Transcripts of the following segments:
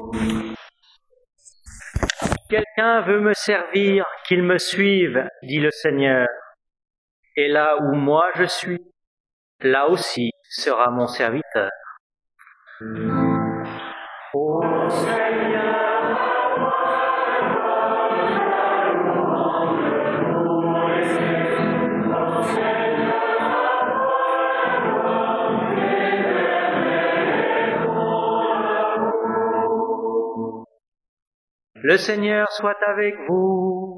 Quelqu'un veut me servir, qu'il me suive, dit le Seigneur. Et là où moi je suis, là aussi sera mon serviteur. Ô Seigneur, le Seigneur soit avec vous.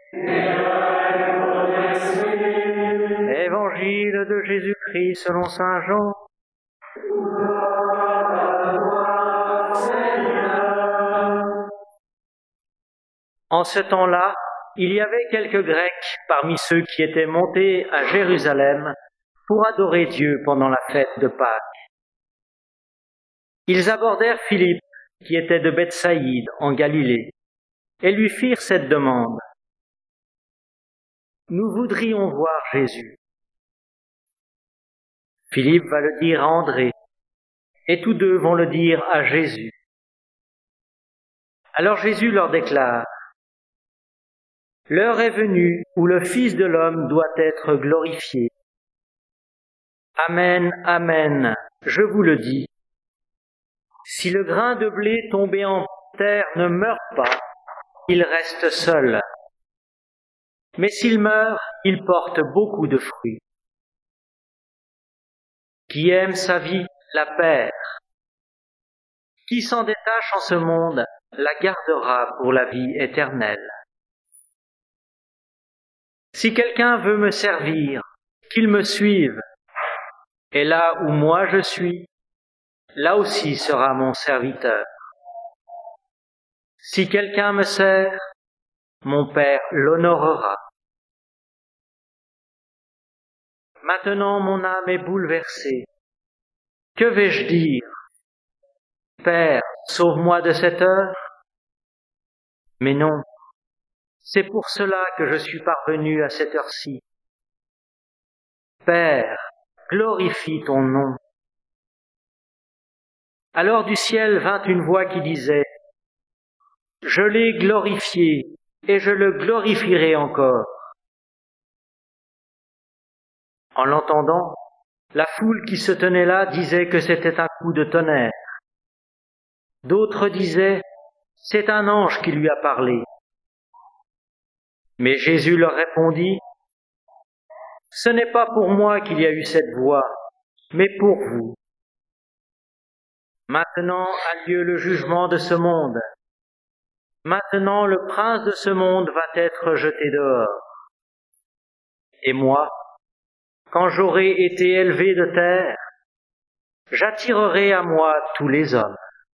Évangile de Jésus-Christ selon saint Jean. En ce temps-là, il y avait quelques Grecs parmi ceux qui étaient montés à Jérusalem pour adorer Dieu pendant la fête de Pâques. Ils abordèrent Philippe, qui était de Bethsaïde, en Galilée, et lui firent cette demande. « Nous voudrions voir Jésus. » Philippe va le dire à André, et tous deux vont le dire à Jésus. Alors Jésus leur déclare: « L'heure est venue où le Fils de l'homme doit être glorifié. Amen, amen, je vous le dis. Si le grain de blé tombé en terre ne meurt pas, il reste seul. Mais s'il meurt, il porte beaucoup de fruits. Qui aime sa vie la perd. Qui s'en détache en ce monde la gardera pour la vie éternelle. Si quelqu'un veut me servir, qu'il me suive. Et là où moi je suis, là aussi sera mon serviteur. Si quelqu'un me sert, mon Père l'honorera. Maintenant mon âme est bouleversée. Que vais-je dire? Père, sauve-moi de cette heure? Mais non, c'est pour cela que je suis parvenu à cette heure-ci. Père, glorifie ton nom. Alors du ciel vint une voix qui disait: Je l'ai glorifié et je le glorifierai encore. En l'entendant, la foule qui se tenait là disait que c'était un coup de tonnerre. D'autres disaient: C'est un ange qui lui a parlé. Mais Jésus leur répondit: Ce n'est pas pour moi qu'il y a eu cette voix, mais pour vous. Maintenant a lieu le jugement de ce monde. Maintenant le prince de ce monde va être jeté dehors. Et moi, quand j'aurai été élevé de terre, j'attirerai à moi tous les hommes.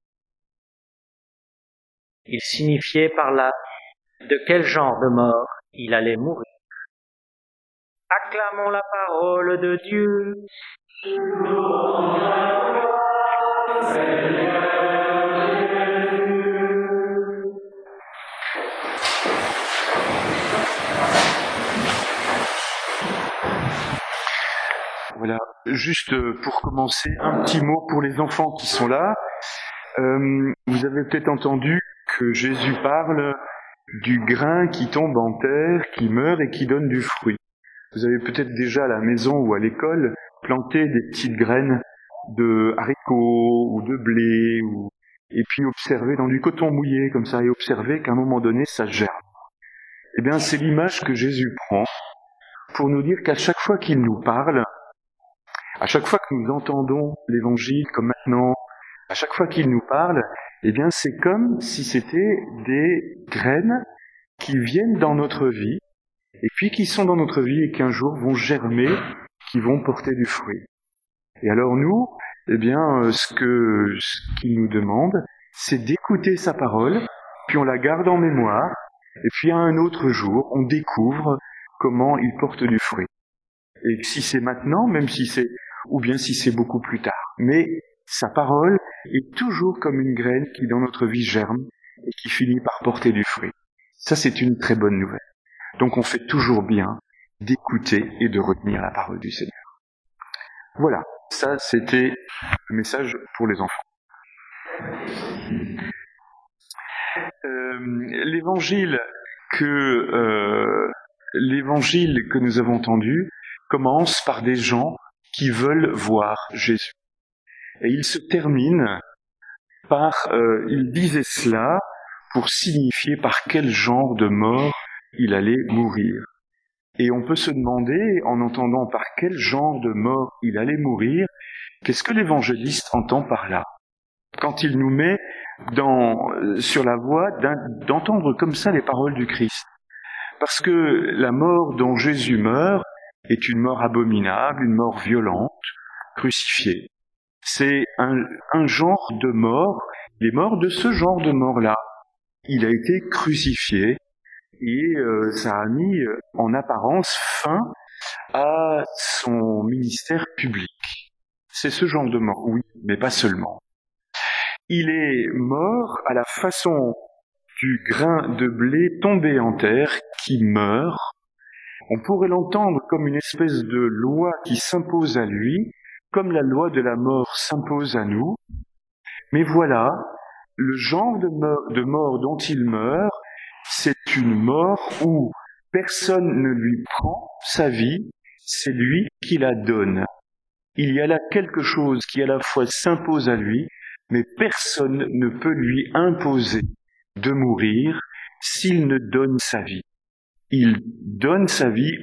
Il signifiait par là de quel genre de mort il allait mourir. Acclamons la parole de Dieu. Voilà, juste pour commencer, un petit mot pour les enfants qui sont là. Vous avez peut-être entendu que Jésus parle du grain qui tombe en terre, qui meurt et qui donne du fruit. Vous avez peut-être déjà à la maison ou à l'école planté des petites graines de haricots ou de blé, et puis observé dans du coton mouillé comme ça, et observé qu'à un moment donné ça germe. Eh bien c'est l'image que Jésus prend pour nous dire qu'à chaque fois qu'il nous parle, à chaque fois que nous entendons l'évangile comme maintenant, à chaque fois qu'il nous parle, eh bien c'est comme si c'était des graines qui viennent dans notre vie, et puis qui sont dans notre vie et qui un jour vont germer, qui vont porter du fruit. Et alors nous, eh bien ce qu'il nous demande, c'est d'écouter sa parole, puis on la garde en mémoire, et puis à un autre jour, on découvre comment il porte du fruit. Et si c'est maintenant, même si c'est, ou bien si c'est beaucoup plus tard. Mais sa parole est toujours comme une graine qui dans notre vie germe et qui finit par porter du fruit. Ça c'est une très bonne nouvelle. Donc on fait toujours bien d'écouter et de retenir la parole du Seigneur. Voilà, ça c'était le message pour les enfants. L'évangile que nous avons entendu commence par des gens qui veulent voir Jésus. Et il se termine par, il disait cela pour signifier par quel genre de mort il allait mourir. Et on peut se demander, en entendant par quel genre de mort il allait mourir, qu'est-ce que l'évangéliste entend par là? Quand il nous met sur la voie d'entendre comme ça les paroles du Christ. Parce que la mort dont Jésus meurt est une mort abominable, une mort violente, crucifiée. C'est un genre de mort, il est mort de ce genre de mort-là. Il a été crucifié et ça a mis en apparence fin à son ministère public. C'est ce genre de mort, oui, mais pas seulement. Il est mort à la façon du grain de blé tombé en terre qui meurt. On pourrait l'entendre comme une espèce de loi qui s'impose à lui, comme la loi de la mort s'impose à nous. Mais voilà, le genre de mort dont il meurt, c'est une mort où personne ne lui prend sa vie, c'est lui qui la donne. Il y a là quelque chose qui à la fois s'impose à lui, mais personne ne peut lui imposer de mourir s'il ne donne sa vie. Il donne sa vie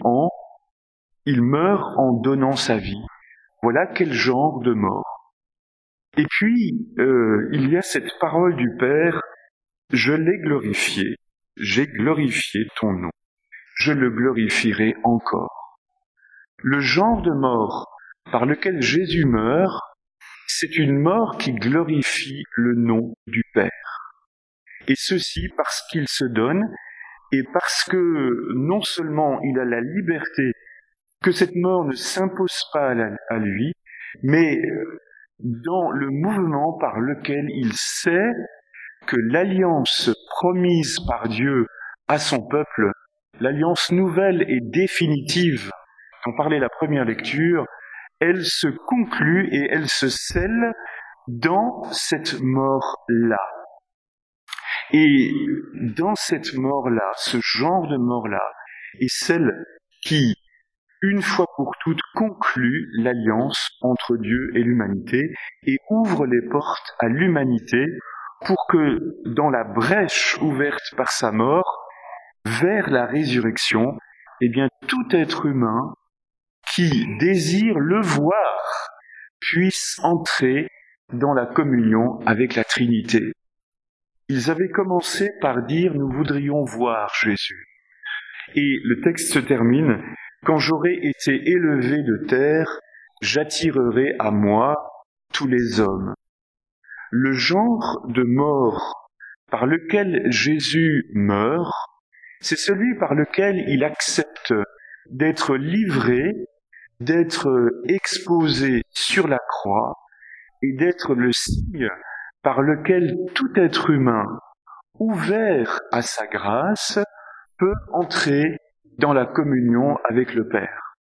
il meurt en donnant sa vie. Voilà quel genre de mort. Et puis, il y a cette parole du Père, « Je l'ai glorifié, j'ai glorifié ton nom, je le glorifierai encore. » Le genre de mort par lequel Jésus meurt, c'est une mort qui glorifie le nom du Père. Et ceci parce qu'il se donne et parce que non seulement il a la liberté que cette mort ne s'impose pas à lui, mais dans le mouvement par lequel il sait que l'alliance promise par Dieu à son peuple, l'alliance nouvelle et définitive, dont parlait la première lecture, elle se conclut et elle se scelle dans cette mort-là. Et dans cette mort-là, ce genre de mort-là, est celle qui, une fois pour toutes, conclut l'alliance entre Dieu et l'humanité et ouvre les portes à l'humanité pour que, dans la brèche ouverte par sa mort, vers la résurrection, eh bien, tout être humain qui désire le voir puisse entrer dans la communion avec la Trinité. Ils avaient commencé par dire « Nous voudrions voir Jésus ». Et le texte se termine « Quand j'aurai été élevé de terre, j'attirerai à moi tous les hommes ». Le genre de mort par lequel Jésus meurt, c'est celui par lequel il accepte d'être livré, d'être exposé sur la croix et d'être le signe par lequel tout être humain, ouvert à sa grâce, peut entrer dans la communion avec le Père.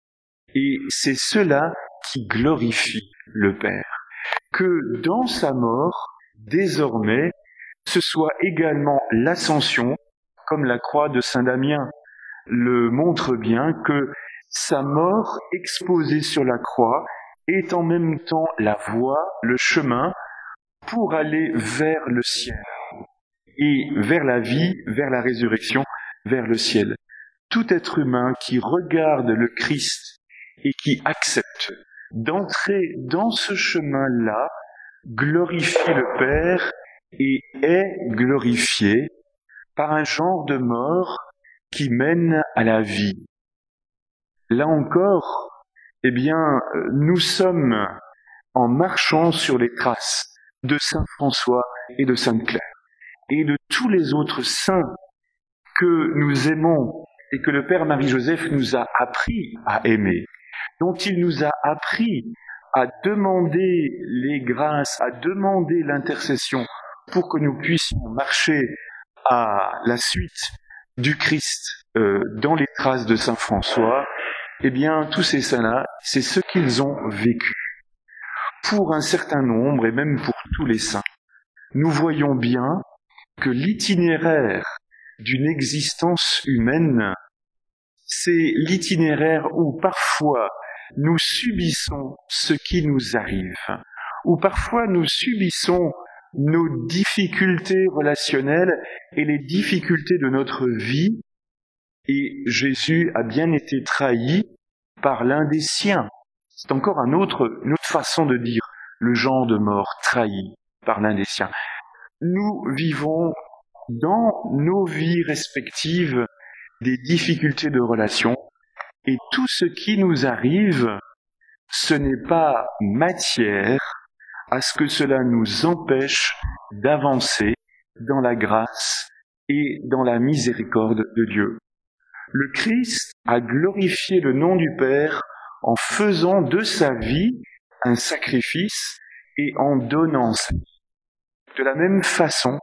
Et c'est cela qui glorifie le Père, que dans sa mort, désormais, ce soit également l'ascension, comme la croix de Saint Damien le montre bien, que sa mort exposée sur la croix est en même temps la voie, le chemin, pour aller vers le ciel, et vers la vie, vers la résurrection, vers le ciel. Tout être humain qui regarde le Christ et qui accepte d'entrer dans ce chemin-là, glorifie le Père et est glorifié par un genre de mort qui mène à la vie. Là encore, eh bien, nous sommes en marchant sur les traces de Saint François et de Sainte Claire, et de tous les autres saints que nous aimons et que le Père Marie-Joseph nous a appris à aimer, dont il nous a appris à demander les grâces, à demander l'intercession pour que nous puissions marcher à la suite du Christ dans les traces de Saint François. Eh bien, tous ces saints-là, c'est ce qu'ils ont vécu. Pour un certain nombre, et même pour tous les saints, nous voyons bien que l'itinéraire d'une existence humaine, c'est l'itinéraire où parfois nous subissons ce qui nous arrive, où parfois nous subissons nos difficultés relationnelles et les difficultés de notre vie, et Jésus a bien été trahi par l'un des siens. C'est encore une autre façon de dire le genre de mort trahi par l'un des siens. Nous vivons dans nos vies respectives des difficultés de relation, et tout ce qui nous arrive, ce n'est pas matière à ce que cela nous empêche d'avancer dans la grâce et dans la miséricorde de Dieu. Le Christ a glorifié le nom du Père en faisant de sa vie un sacrifice et en donnant sa vie. De la même façon,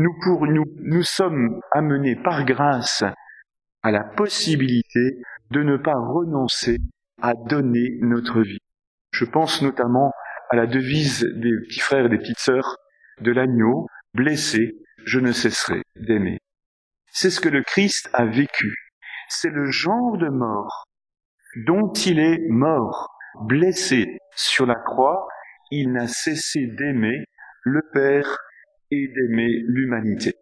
nous sommes amenés par grâce à la possibilité de ne pas renoncer à donner notre vie. Je pense notamment à la devise des petits frères et des petites sœurs de l'agneau, « Blessé, je ne cesserai d'aimer ». C'est ce que le Christ a vécu. C'est le genre de mort dont il est mort, blessé sur la croix. Il n'a cessé d'aimer le Père et d'aimer l'humanité.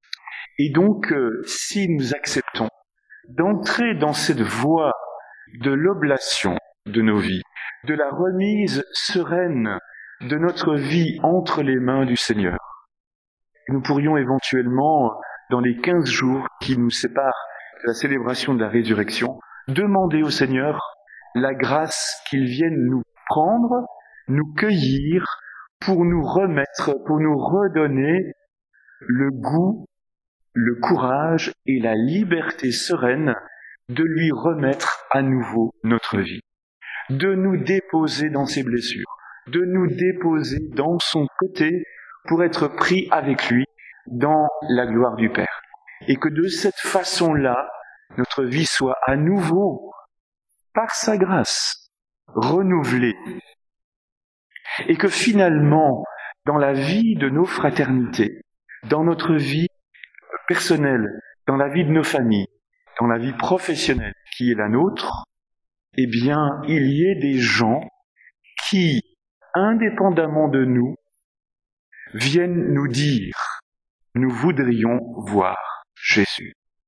Et donc, si nous acceptons d'entrer dans cette voie de l'oblation de nos vies, de la remise sereine de notre vie entre les mains du Seigneur, nous pourrions éventuellement, dans les 15 jours qui nous séparent de la célébration de la résurrection, demander au Seigneur la grâce qu'il vienne nous prendre, nous cueillir, pour nous remettre, pour nous redonner le goût, le courage et la liberté sereine de lui remettre à nouveau notre vie, de nous déposer dans ses blessures, de nous déposer dans son côté pour être pris avec lui dans la gloire du Père. Et que de cette façon-là, notre vie soit à nouveau, par sa grâce, renouvelée. Et que finalement, dans la vie de nos fraternités, dans notre vie personnelle, dans la vie de nos familles, dans la vie professionnelle qui est la nôtre, eh bien, il y ait des gens qui, indépendamment de nous, viennent nous dire « Nous voudrions voir Jésus ».